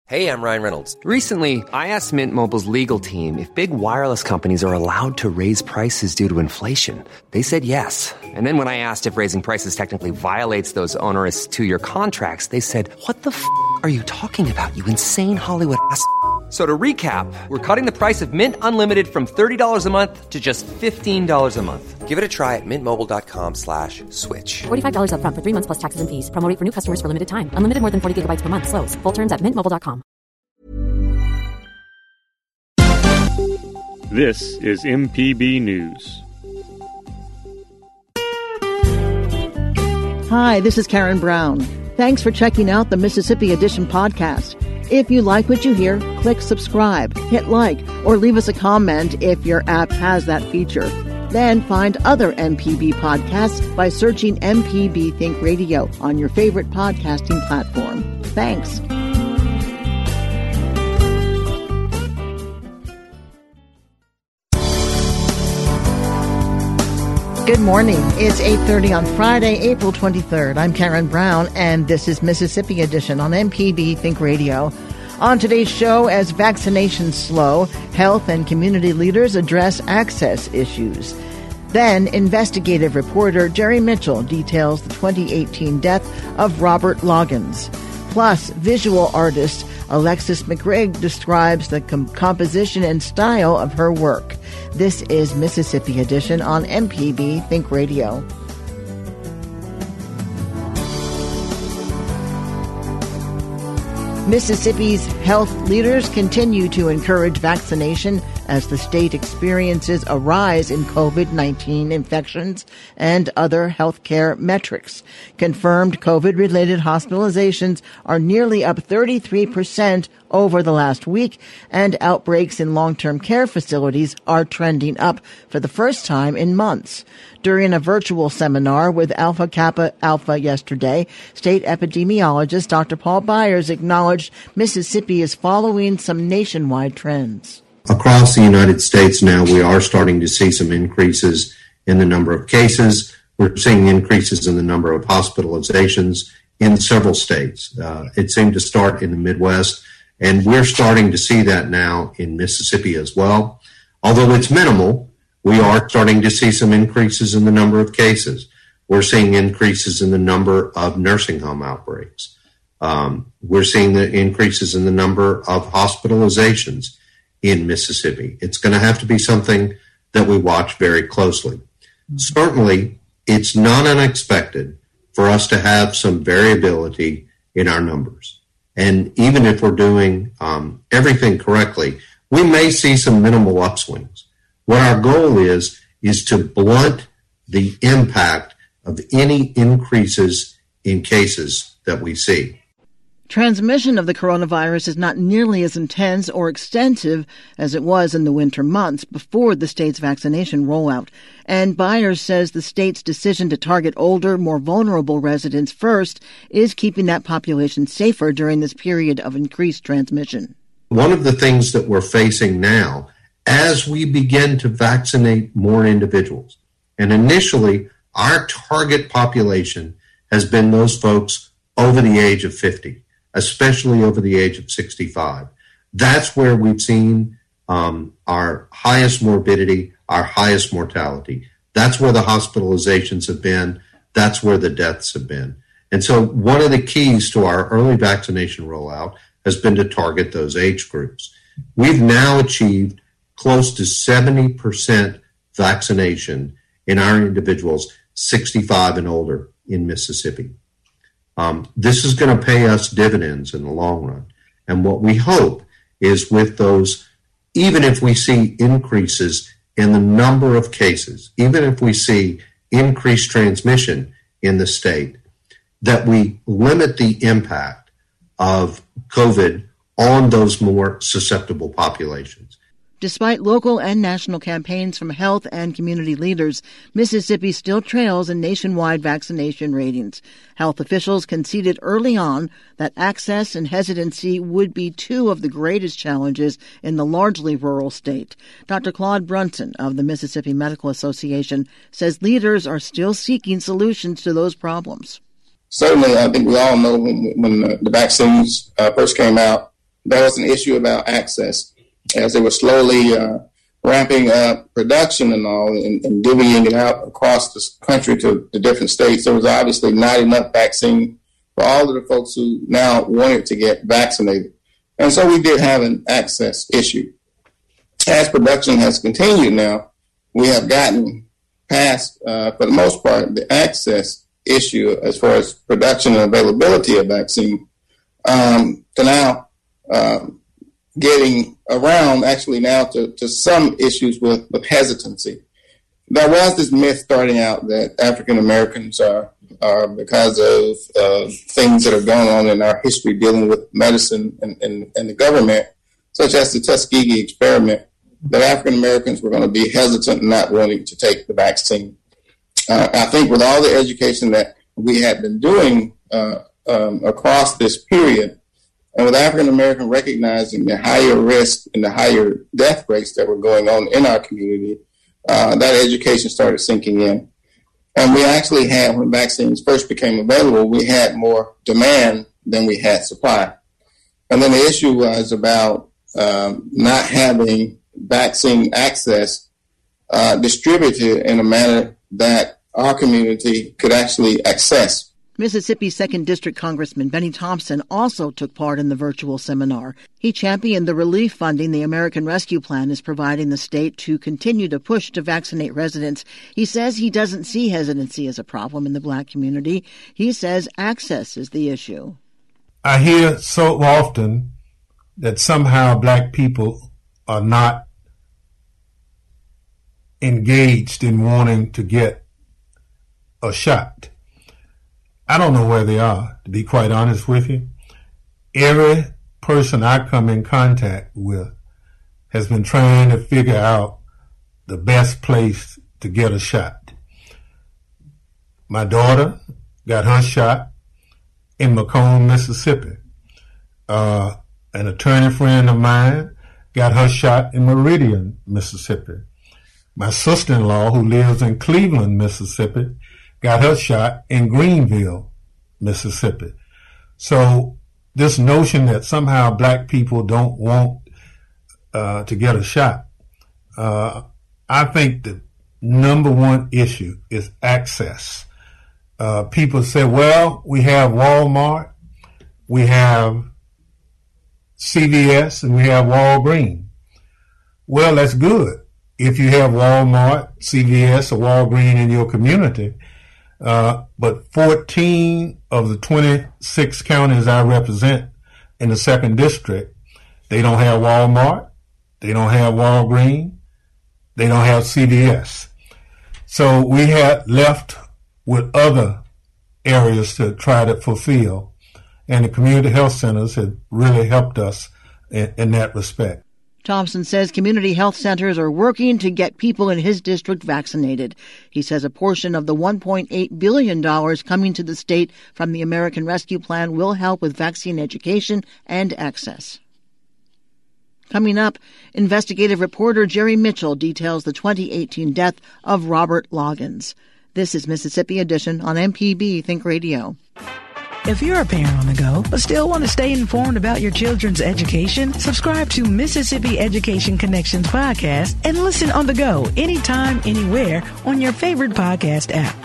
Hey, I'm Ryan Reynolds. Recently, I asked Mint Mobile's legal team if big wireless companies are allowed to raise prices due to inflation. They said yes. And then when I asked if raising prices technically violates those onerous two-year contracts, they said, "What the f*** are you talking about, you insane Hollywood ass?" So to recap, we're cutting the price of Mint Unlimited from $30 a month to just $15 a month. Give it a try at mintmobile.com/switch. $45 up front for 3 months plus taxes and fees. Promo rate for new customers for limited time. Unlimited more than 40 gigabytes per month. Slows full terms at mintmobile.com. This is MPB News. Hi, this is Karen Brown. Thanks for checking out the Mississippi Edition podcast. If you like what you hear, click subscribe, hit like, or leave us a comment if your app has that feature. Then find other MPB podcasts by searching MPB Think Radio on your favorite podcasting platform. Thanks. Good morning. It's 8:30 on Friday, April 23rd. I'm Karen Brown, and this is Mississippi Edition on MPB Think Radio. On today's show, as vaccinations slow, health and community leaders address access issues. Then, investigative reporter Jerry Mitchell details the 2018 death of Robert Loggins. Plus, visual artist Alexis McGrigg describes the composition and style of her work. This is Mississippi Edition on MPB Think Radio. Mississippi's health leaders continue to encourage vaccination as the state experiences a rise in COVID-19 infections and other healthcare metrics. Confirmed COVID-related hospitalizations are nearly up 33% over the last week, and outbreaks in long-term care facilities are trending up for the first time in months. During a virtual seminar with Alpha Kappa Alpha yesterday, state epidemiologist Dr. Paul Byers acknowledged Mississippi is following some nationwide trends. Across the United States now, we are starting to see some increases in the number of cases. We're seeing increases in the number of hospitalizations in several states. It seemed to start in the Midwest, and we're starting to see that now in Mississippi as well. Although it's minimal, we are starting to see some increases in the number of cases. We're seeing increases in the number of nursing home outbreaks. We're seeing the increases in the number of hospitalizations in Mississippi. It's going to have to be something that we watch very closely. Certainly, it's not unexpected for us to have some variability in our numbers. And even if we're doing everything correctly, we may see some minimal upswings. What our goal is to blunt the impact of any increases in cases that we see. Transmission of the coronavirus is not nearly as intense or extensive as it was in the winter months before the state's vaccination rollout. And Byers says the state's decision to target older, more vulnerable residents first is keeping that population safer during this period of increased transmission. One of the things that we're facing now, as we begin to vaccinate more individuals, and initially our target population has been those folks over the age of 50. Especially over the age of 65. That's where we've seen our highest morbidity, our highest mortality. That's where the hospitalizations have been. That's where the deaths have been. And so one of the keys to our early vaccination rollout has been to target those age groups. We've now achieved close to 70% vaccination in our individuals 65 and older in Mississippi. This is going to pay us dividends in the long run. And what we hope is with those, even if we see increases in the number of cases, even if we see increased transmission in the state, that we limit the impact of COVID on those more susceptible populations. Despite local and national campaigns from health and community leaders, Mississippi still trails in nationwide vaccination ratings. Health officials conceded early on that access and hesitancy would be two of the greatest challenges in the largely rural state. Dr. Claude Brunson of the Mississippi Medical Association says leaders are still seeking solutions to those problems. Certainly, I think we all know when the vaccines first came out, there was an issue about access as they were slowly ramping up production and all and divvying it out across the country to the different states. There was obviously not enough vaccine for all of the folks who now wanted to get vaccinated. And so we did have an access issue. As production has continued now, we have gotten past, for the most part, the access issue as far as production and availability of vaccine, to now getting around actually now to some issues with hesitancy. There was this myth starting out that African Americans are because of things that are going on in our history dealing with medicine and the government, such as the Tuskegee experiment, that African Americans were going to be hesitant and not wanting to take the vaccine. I think with all the education that we had been doing across this period, and with African Americans recognizing the higher risk and the higher death rates that were going on in our community, that education started sinking in. And we actually had, when vaccines first became available, we had more demand than we had supply. And then the issue was about not having vaccine access distributed in a manner that our community could actually access. Mississippi 2nd District Congressman Benny Thompson also took part in the virtual seminar. He championed the relief funding the American Rescue Plan is providing the state to continue to push to vaccinate residents. He says he doesn't see hesitancy as a problem in the black community. He says access is the issue. I hear so often that somehow black people are not engaged in wanting to get a shot. I don't know where they are, to be quite honest with you. Every person I come in contact with has been trying to figure out the best place to get a shot. My daughter got her shot in Macomb, Mississippi. An attorney friend of mine got her shot in Meridian, Mississippi. My sister-in-law, who lives in Cleveland, Mississippi, got her shot in Greenville, Mississippi. So this notion that somehow black people don't want to get a shot, I think the number one issue is access. People say, well, we have Walmart, we have CVS, and we have Walgreens. Well, that's good if you have Walmart, CVS, or Walgreens in your community. But 14 of the 26 counties I represent in the 2nd District, they don't have Walmart, they don't have Walgreens, they don't have CVS. So we had left with other areas to try to fulfill, and the community health centers have really helped us in that respect. Thompson says community health centers are working to get people in his district vaccinated. He says a portion of the $1.8 billion coming to the state from the American Rescue Plan will help with vaccine education and access. Coming up, investigative reporter Jerry Mitchell details the 2018 death of Robert Loggins. This is Mississippi Edition on MPB Think Radio. If you're a parent on the go, but still want to stay informed about your children's education, subscribe to Mississippi Education Connections podcast and listen on the go, anytime, anywhere, on your favorite podcast app.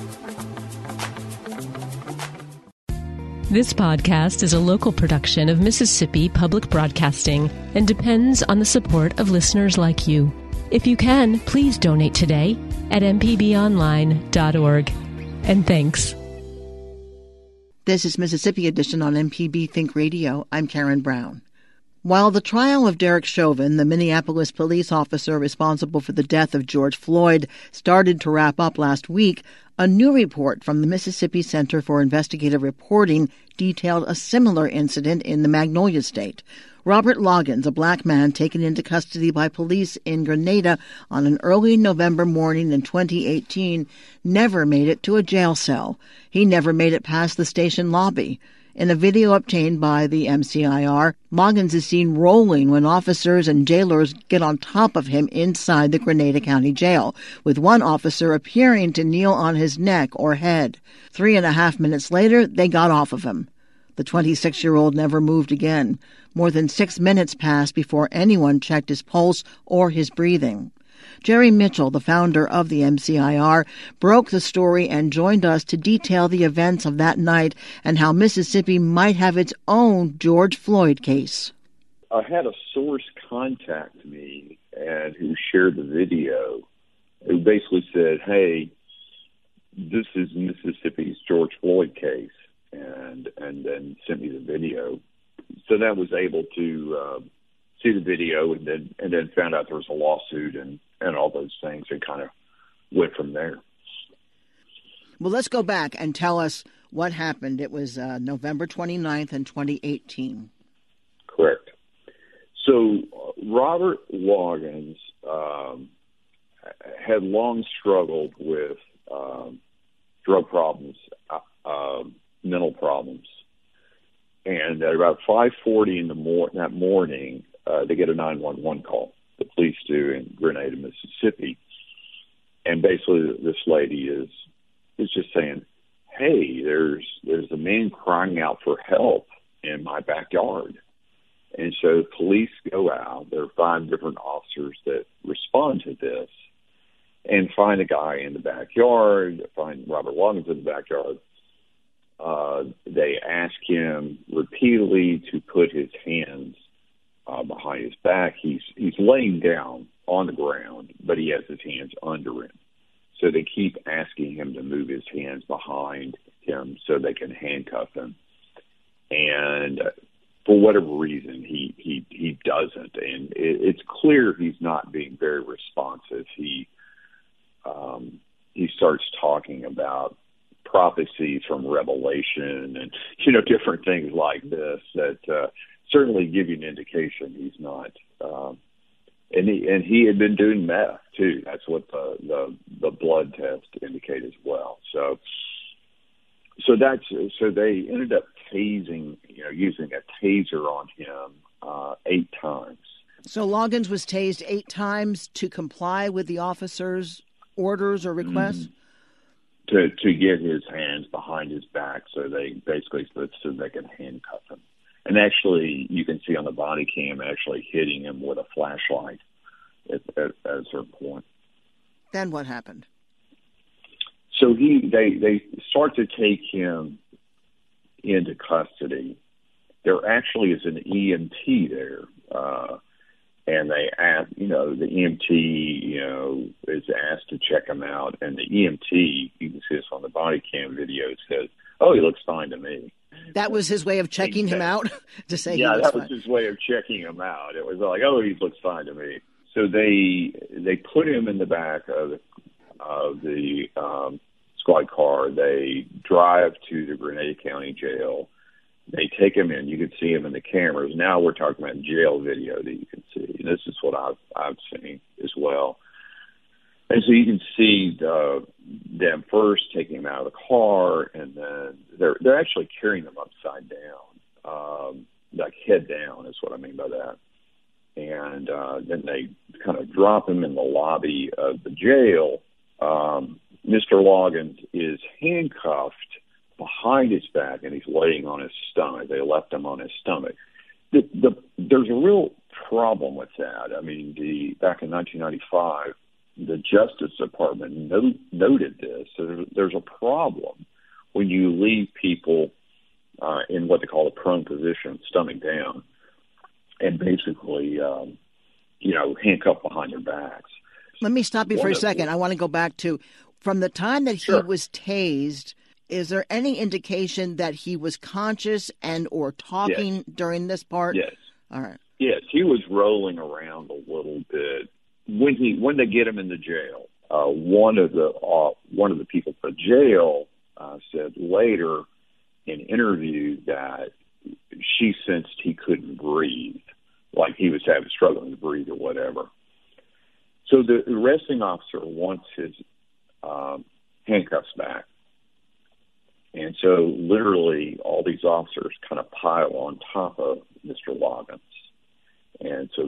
This podcast is a local production of Mississippi Public Broadcasting and depends on the support of listeners like you. If you can, please donate today at mpbonline.org. And thanks. This is Mississippi Edition on MPB Think Radio. I'm Karen Brown. While the trial of Derek Chauvin, the Minneapolis police officer responsible for the death of George Floyd, started to wrap up last week, a new report from the Mississippi Center for Investigative Reporting detailed a similar incident in the Magnolia State. Robert Loggins, a black man taken into custody by police in Grenada on an early November morning in 2018, never made it to a jail cell. He never made it past the station lobby. In a video obtained by the MCIR, Loggins is seen rolling when officers and jailers get on top of him inside the Grenada County Jail, with one officer appearing to kneel on his neck or head. 3.5 minutes later, they got off of him. The 26-year-old never moved again. More than 6 minutes passed before anyone checked his pulse or his breathing. Jerry Mitchell, the founder of the MCIR, broke the story and joined us to detail the events of that night and how Mississippi might have its own George Floyd case. I had a source contact me and who shared the video, who basically said, hey, this is Mississippi's George Floyd case, and then sent me the video. So that was able to see the video and then found out there was a lawsuit and all those things, and kind of went from there. Well, let's go back and tell us what happened. It was November 29th in 2018. Correct. So Robert Loggins had long struggled with drug problems, mental problems. And at about 5:40 in that morning, they get a 911 call. The police do in Grenada, Mississippi. And basically this lady is just saying, hey, there's a man crying out for help in my backyard. And so police go out. There are 5 different officers that respond to this and find a guy in the backyard, find Robert Loggins in the backyard. They ask him repeatedly to put his hands behind his back. He's laying down on the ground, but he has his hands under him. So they keep asking him to move his hands behind him so they can handcuff him. And for whatever reason, he doesn't. And it's clear he's not being very responsive. He starts talking about prophecies from Revelation and, different things like this that certainly give you an indication he's not. And he had been doing meth too. That's what the blood test indicated as well. So they ended up tasing, using a taser on him 8 times. So Loggins was tased 8 times to comply with the officer's orders or requests? To get his hands behind his back so they can handcuff him. And actually, you can see on the body cam actually hitting him with a flashlight at a certain point. Then what happened? So they start to take him into custody. There actually is an EMT there, and they ask, the EMT, is asked to check him out, and the EMT, you can see this on the body cam video, says, "Oh, he looks fine to me." That was his way of checking him out, to say he looks fine. Yeah, that was his way of checking him out. It was like, "Oh, he looks fine to me." So they put him in the back of the squad car. They drive to the Grenada County Jail. They take him in. You can see him in the cameras. Now we're talking about jail video that you can see. And this is what I've seen as well. And so you can see them first taking him out of the car, and then they're actually carrying him upside down, like head down is what I mean by that. And then they kind of drop him in the lobby of the jail. Mr. Loggins is handcuffed behind his back, and he's laying on his stomach. They left him on his stomach. There's a real problem with that. I mean, back in 1995, the Justice Department noted this. So there's a problem when you leave people in what they call a prone position, stomach down, and basically, handcuffed behind their backs. Let me stop you for a second. I want to go back to, from the time that he was tased, is there any indication that he was conscious and or talking during this part? Yes. All right. Yes, he was rolling around a little bit. When they get him in the jail, one of the people at the jail said later in interview that she sensed he couldn't breathe, like he was struggling to breathe or whatever. So the arresting officer wants his handcuffs back. And so literally all these officers kind of pile on top of Mr. Loggins. And so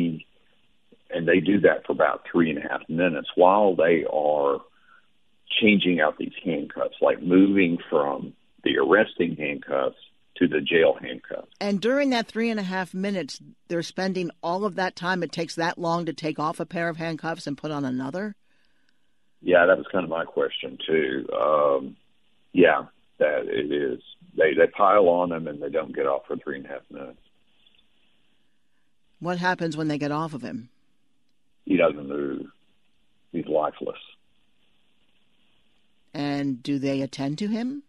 they do that for about 3.5 minutes while they are changing out these handcuffs, like moving from the arresting handcuffs to the jail handcuffs. And during that 3.5 minutes, they're spending all of that time. It takes that long to take off a pair of handcuffs and put on another? Yeah, that was kind of my question, too. Yeah, that it is. They pile on them, and they don't get off for 3.5 minutes. What happens when they get off of him? He doesn't move. He's lifeless. And do they attend to him?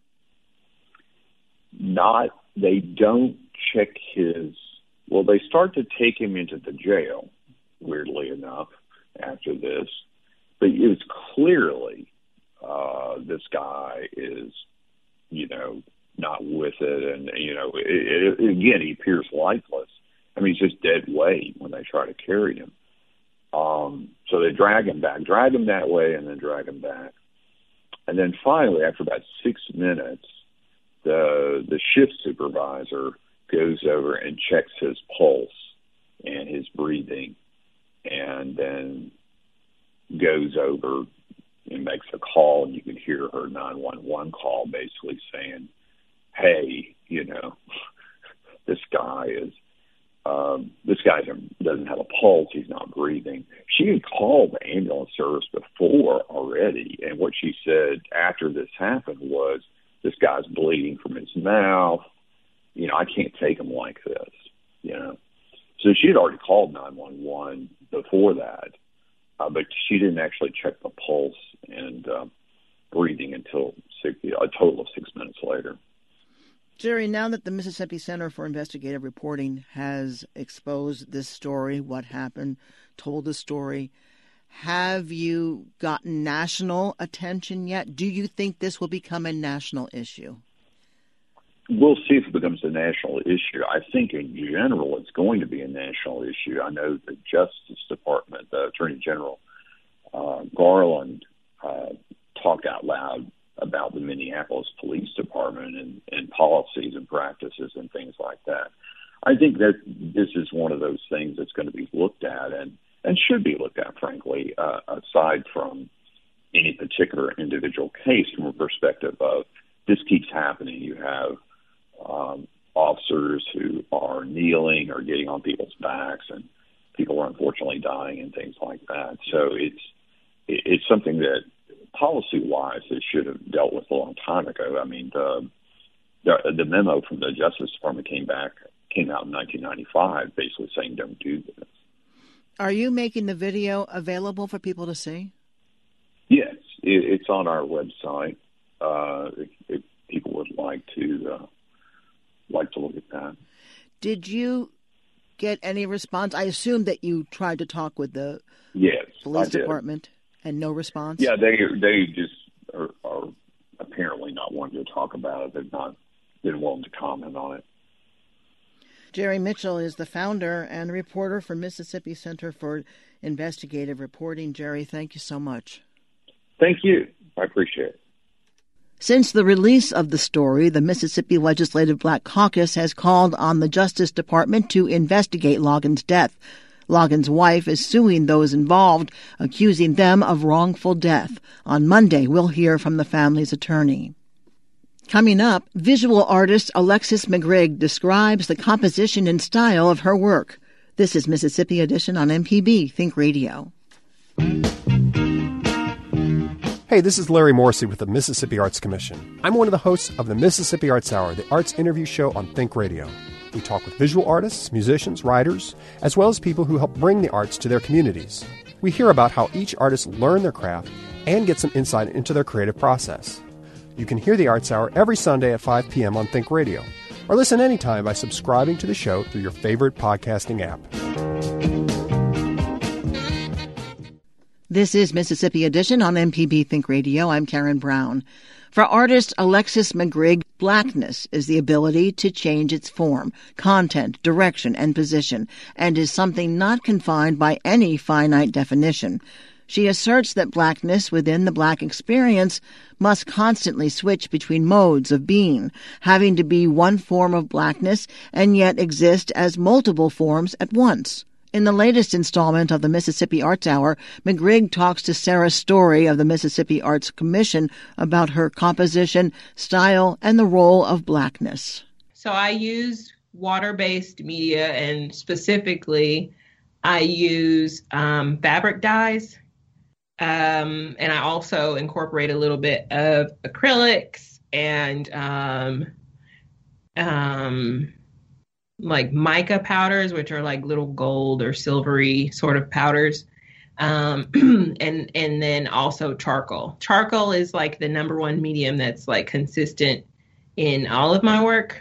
They don't check they start to take him into the jail, weirdly enough, after this. But it was clearly this guy is, not with it. And, again, he appears lifeless. I mean, he's just dead weight when they try to carry him. So they drag him that way and then drag him back. And then finally, after about 6 minutes, the shift supervisor goes over and checks his pulse and his breathing, and then goes over and makes a call, and you can hear her 911 call basically saying, hey, this guy doesn't have a pulse. He's not breathing. She had called the ambulance service before already, and what she said after this happened was, this guy's bleeding from his mouth. I can't take him like this, So she had already called 911 before that, but she didn't actually check the pulse and breathing until a total of 6 minutes later. Jerry, now that the Mississippi Center for Investigative Reporting has exposed this story, what happened, told the story, have you gotten national attention yet? Do you think this will become a national issue? We'll see if it becomes a national issue. I think in general it's going to be a national issue. I know the Justice Department, the Attorney General Garland, talked out loud about the Minneapolis Police Department and policies and practices and things like that. I think that this is one of those things that's going to be looked at and should be looked at, frankly, aside from any particular individual case, from a perspective of this keeps happening. You have officers who are kneeling or getting on people's backs, and people are unfortunately dying and things like that. So it's something that policy-wise they should have dealt with a long time ago. I mean, the memo from the Justice Department came out in 1995 basically saying don't do this. Are you making the video available for people to see? Yes, it's on our website. If people would like to look at that. Did you get any response? I assume that you tried to talk with the police department and no response. Yeah, they just are apparently not wanting to talk about it. They've not been willing to comment on it. Jerry Mitchell is the founder and reporter for Mississippi Center for Investigative Reporting. Jerry, thank you so much. Thank you. I appreciate it. Since the release of the story, the Mississippi Legislative Black Caucus has called on the Justice Department to investigate Logan's death. Logan's wife is suing those involved, accusing them of wrongful death. On Monday, we'll hear from the family's attorney. Coming up, visual artist Alexis McGrigg describes the composition and style of her work. This is Mississippi Edition on MPB Think Radio. Hey, this is Larry Morrissey with the Mississippi Arts Commission. I'm one of the hosts of the Mississippi Arts Hour, the arts interview show on Think Radio. We talk with visual artists, musicians, writers, as well as people who help bring the arts to their communities. We hear about how each artist learned their craft and get some insight into their creative process. You can hear the Arts Hour every Sunday at 5 p.m. on Think Radio, or listen anytime by subscribing to the show through your favorite podcasting app. This is Mississippi Edition on MPB Think Radio. I'm Karen Brown. For artist Alexis McGrigg, blackness is the ability to change its form, content, direction, and position, and is something not confined by any finite definition. She asserts that blackness within the black experience must constantly switch between modes of being, having to be one form of blackness and yet exist as multiple forms at once. In the latest installment of the Mississippi Arts Hour, McGrigg talks to Sarah Story of the Mississippi Arts Commission about her composition, style, and the role of blackness. So I use water-based media, and specifically I use fabric dyes. And I also incorporate a little bit of acrylics and like mica powders, which are like little gold or silvery sort of powders. And then also charcoal. Charcoal is like the number one medium that's like consistent in all of my work.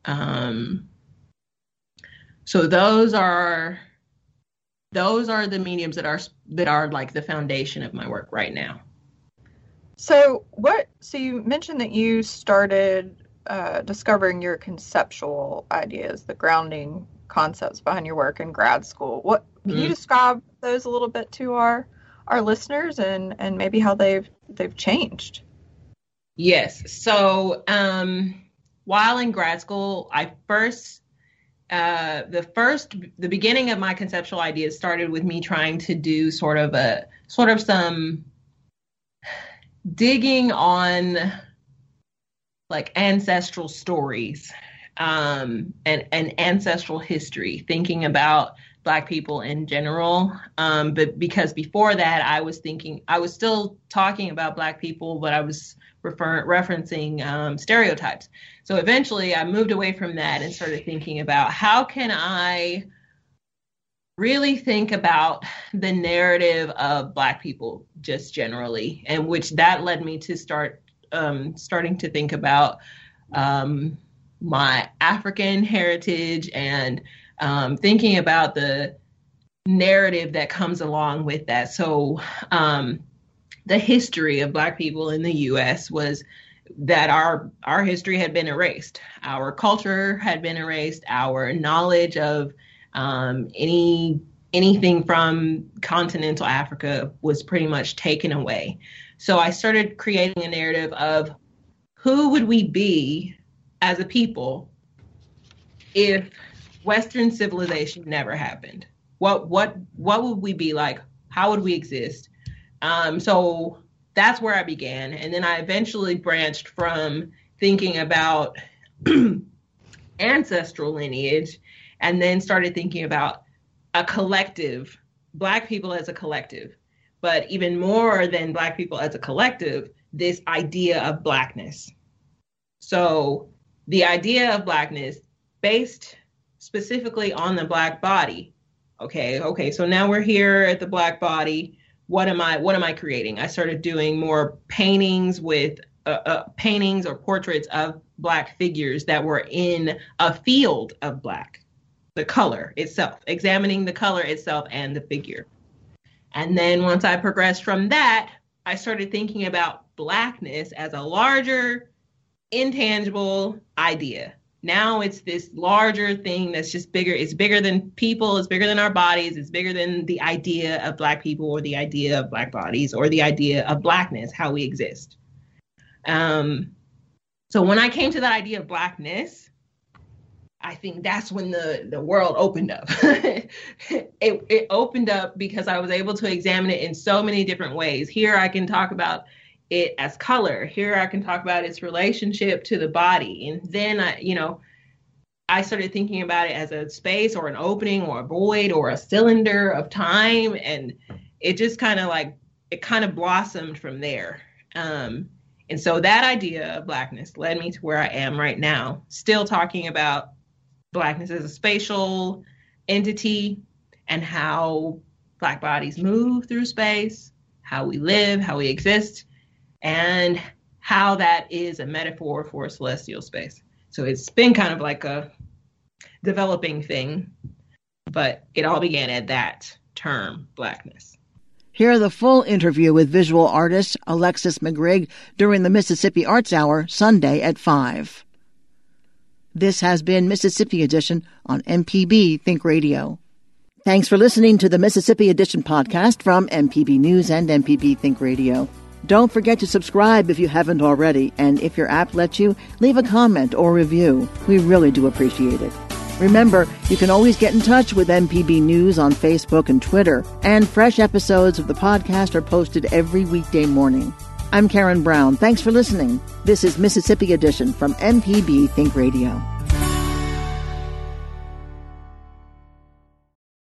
So those are the mediums that are like the foundation of my work right now. So you mentioned that you started discovering your conceptual ideas, the grounding concepts behind your work in grad school. Can you describe those a little bit to our listeners and maybe how they've changed? Yes. So while in grad school, the beginning of my conceptual ideas started with me trying to do sort of some digging on like ancestral stories and ancestral history, thinking about Black people in general. But because before that, I was still talking about Black people, but I was referencing stereotypes. So eventually I moved away from that and started thinking about how can I really think about the narrative of Black people just generally, and which that led me to starting to think about my African heritage and thinking about the narrative that comes along with that. So the history of Black people in the U.S. was that our history had been erased. Our culture had been erased. Our knowledge of anything from continental Africa was pretty much taken away. So I started creating a narrative of who would we be as a people if Western civilization never happened? What would we be like? How would we exist? So that's where I began. And then I eventually branched from thinking about ancestral lineage and then started thinking about a collective, Black people as a collective. But even more than Black people as a collective, this idea of Blackness. So the idea of Blackness based specifically on the Black body. Okay. So now we're here at the Black body. What am I creating? I started doing more paintings with paintings or portraits of Black figures that were in a field of Black, the color itself, examining the color itself and the figure. And then once I progressed from that, I started thinking about Blackness as a larger, intangible idea. Now it's this larger thing that's just bigger. It's bigger than people. It's bigger than our bodies. It's bigger than the idea of Black people or the idea of Black bodies or the idea of Blackness, how we exist. So when I came to that idea of Blackness, I think that's when the world opened up. It opened up because I was able to examine it in so many different ways. Here I can talk about it as color. Here I can talk about its relationship to the body. And then I started thinking about it as a space or an opening or a void or a cylinder of time. And it just kind of blossomed from there. And so that idea of Blackness led me to where I am right now, still talking about Blackness as a spatial entity and how Black bodies move through space, how we live, how we exist, and how that is a metaphor for celestial space. So it's been kind of like a developing thing, but it all began at that term, Blackness. Hear the full interview with visual artist Alexis McGrigg during the Mississippi Arts Hour, Sunday at 5. This has been Mississippi Edition on MPB Think Radio. Thanks for listening to the Mississippi Edition podcast from MPB News and MPB Think Radio. Don't forget to subscribe if you haven't already, and if your app lets you, leave a comment or review. We really do appreciate it. Remember, you can always get in touch with MPB News on Facebook and Twitter, and fresh episodes of the podcast are posted every weekday morning. I'm Karen Brown. Thanks for listening. This is Mississippi Edition from MPB Think Radio.